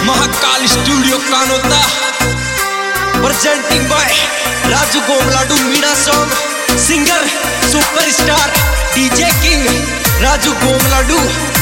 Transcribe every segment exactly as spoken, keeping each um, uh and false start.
Mahakal studio Kanota presenting by Raju Gomladu Meena song singer superstar DJ king Raju Gomladu.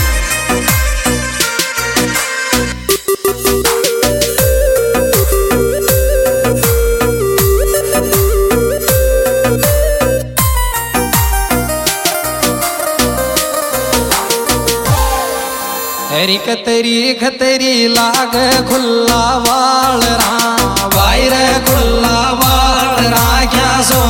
हरी कतरी खतरी लाग खुल्ला वाल रा वायर खुल्ला वाल रा क्या सो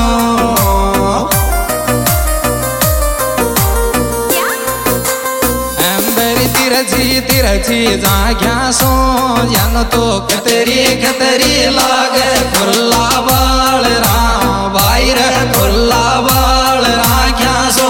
अंबर तिरछी तिरछी जा क्या सो जन तो कतरी खतरी लाग खुल्ला वाल रा वायर खुल्ला वाल रा क्या सो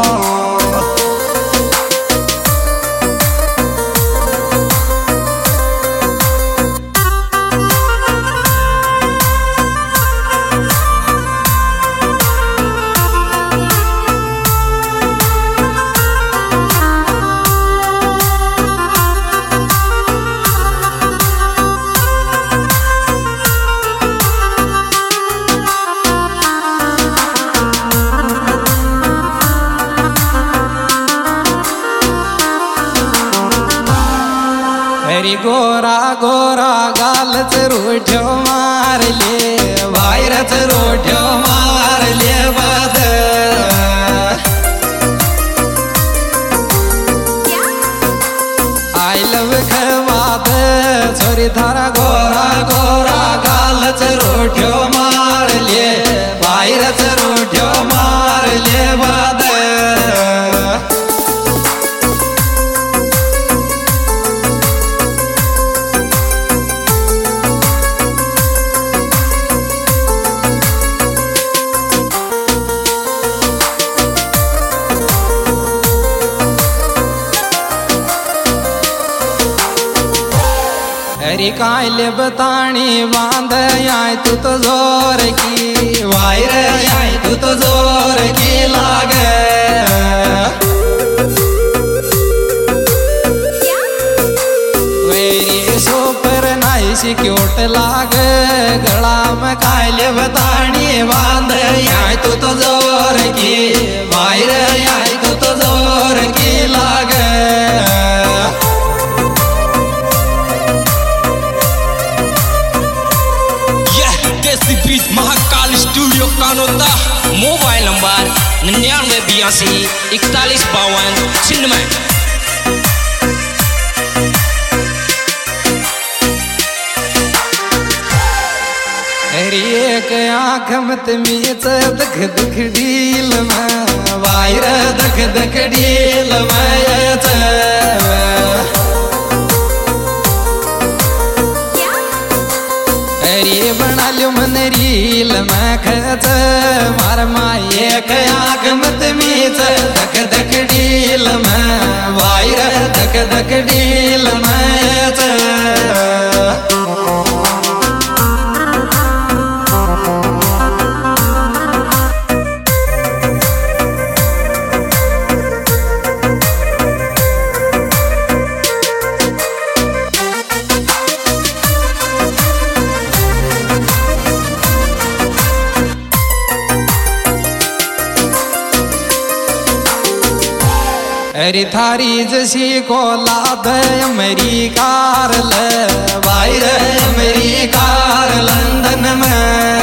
हरी गोरा गोरा गाल रोठ्यो मार ले वायरच रोठ्यो मार ले बद आई लव खवाद छोरी थारा गोरा गोरा गालच रोठ्यो मार ले वायरच रोठ्यो मार ले बद हरी कायले बतानी बांध आय तू तो जोर की वायर आय तू तो जोर की लागे वेरी सोपर नाई सी क्यूट लागे गला में कायले बतानी बांध आय तू तो जोर की वायर आय तू तो जोर की लागे Mahakal studio Kanota mobile number निन्यानवे बयासी इकतालीस बावन छिन्नवे। हरी एक आँख मत मीच दख दख डील में वायर दख दख डील में हरी बना लो मन रील में खच मार माए आँख मत मीच दख दख डील में वायर दख दख डील में हरी थारी जसी को लाद मेरी कार ले वायर मेरी कार लंदन में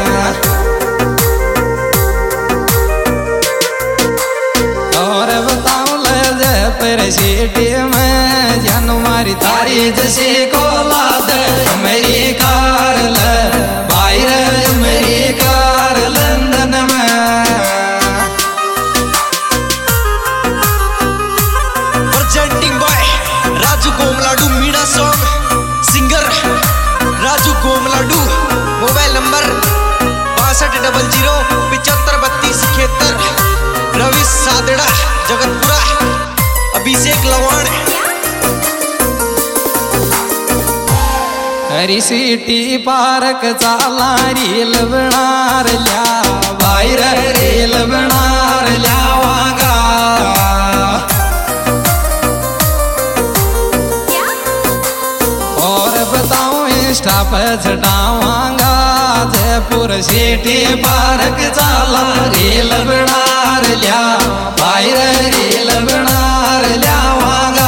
और बताऊं ले जे पर सिटी में जन मारी थारी जसी को लाद मेरी कार ले वायर मेरी कार लंदन में Raju Gomladu Meena song singer Raju Gomladu mobile number बासठ डबल जीरो पिचहत्तर बत्तीस इकहत्तर रवि सादड़ा जगतपुरा अभिषेक लवाण। हरी सिटी पार्क चाला रील बनार ल्या वायर रील बनार ल्या वागा स्टाप चढ़ावांगा जयपुर सिटी पार्क चाला रील बनार लिया भाई रील बनार लियावांगा।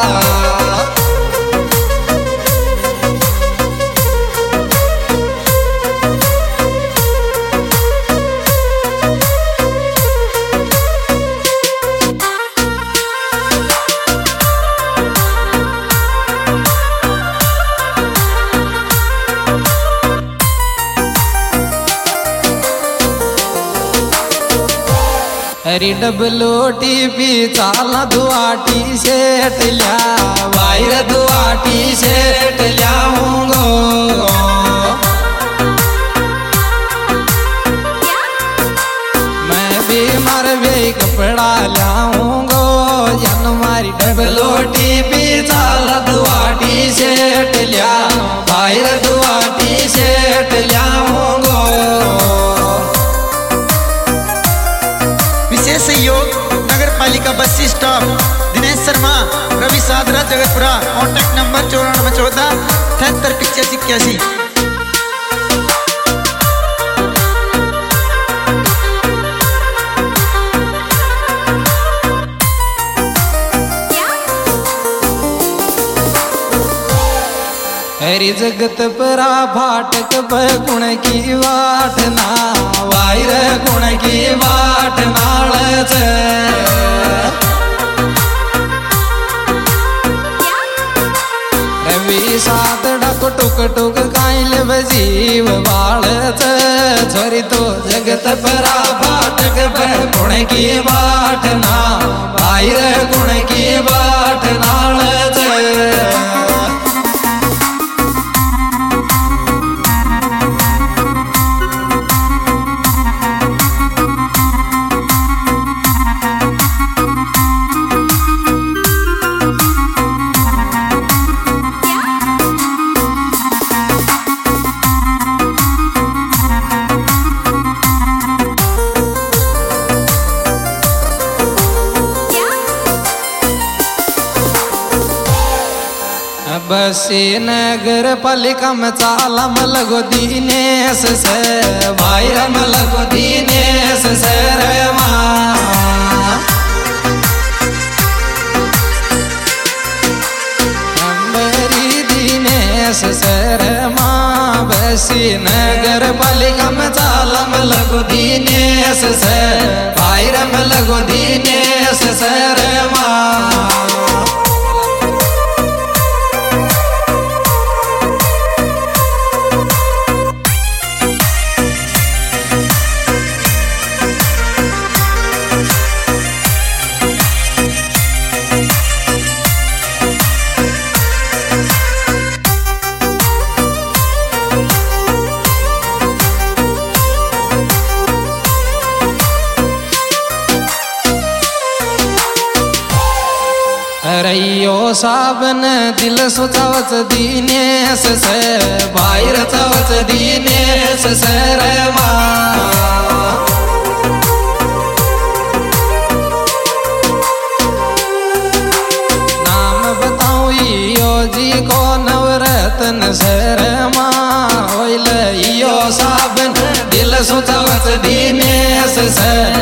हरी डब्लू टीपी चाला दुआटी सेट लिया वायर दुआटी सेट लियाऊंगो। मैं भी मार भी कपड़ा लाऊंगो जन मारी डब्लू टीपी चाला दुआटी सेट लिया वायर दुआटी सेट लियाऊंगो। सहयोग नगर पालिका bus stop Dinesh Sharma Ravi Sadra Jagatpura. Contact number चौरानवे चौदह तिहत्तर पिचासी इक्यासी। हरी जगत परा फाटक पे गुण की वाट ना वायर गुण की वाट नाल रवि सातड़ा को टुक टुक काइल बजीव बाल छोरी तो जगत परा फाटक पे गुण की वाट ना वायर गुण की वाट नाल बसी नगर पालिका में चाला मलगो दीनेश से भाई मलगो दीनेश से रे माँ मेरी दीनेश से रे माँ। बसी नगर पालिका में चाला मलगो दीनेश से भाई मलगो दीनेश से रे माँ। रैयो साबन दिल सोचावच दीनेश से बाहर चावच दीनेश से रे माँ। नाम बताऊं यो जी को नवरत्न से रे माँ। ओइल यो साबन दिल सोचावच दीनेश से